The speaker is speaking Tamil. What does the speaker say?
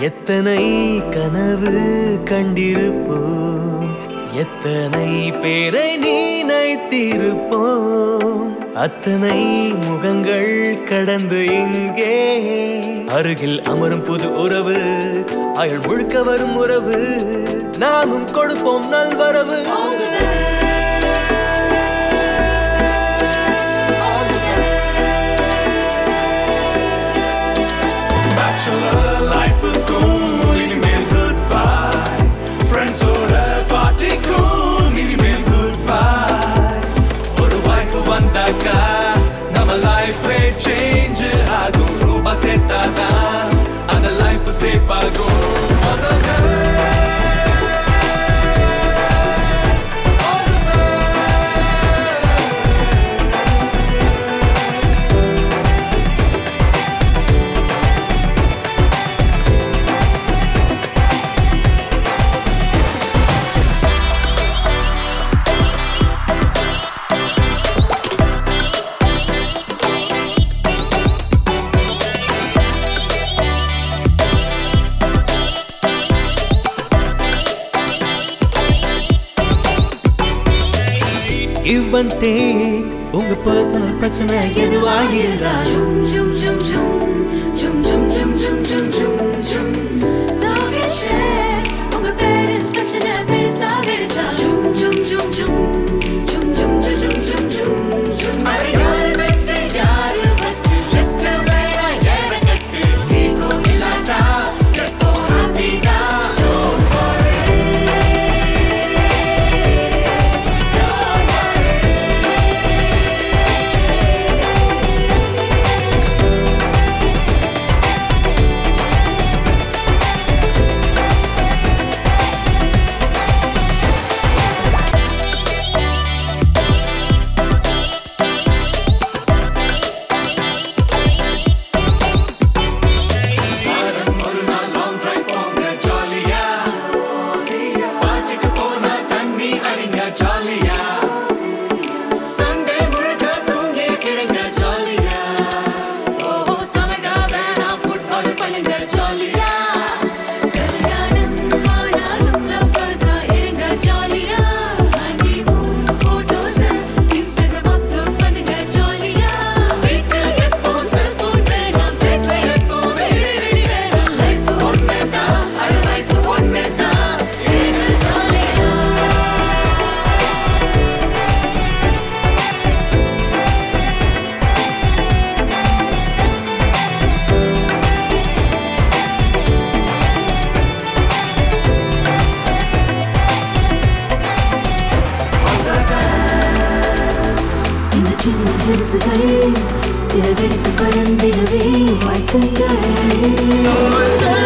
எத்தனை கனவு கண்டிருப்போம், எத்தனை பேரை நினைத்திருப்போம். அத்தனை முகங்கள் கடந்து இங்கே அருகில் அமரும் புது உறவு, அயல் முழுக்க வரும் உறவு, நாமும் கொடுப்போம் நல்வரவு. நம்ம லைஃப் சேஞ்ச் ஆகும், ரூபா சேர்த்தாதா அந்த லைஃப் சேஃப் ஆகும். Give and take, உங்க பர்சனல் பிரச்சனை எதுவாக இருந்தாலும் Jum jum jum jum jum jum jum jum jum jum. Don't get shared. உங்க parents பிரச்சனை பெருசா வெடிச்சா Jum jum jum jum jum jum jum jum jum jum jum. அது யாரு best யாரு worst list வேணா ஏறக்கட்டு ego இல்லாட்டா எப்போ happy தான். Don't worry. சிறகடித்து பறந்திடவே வாழ்த்துங்கள்.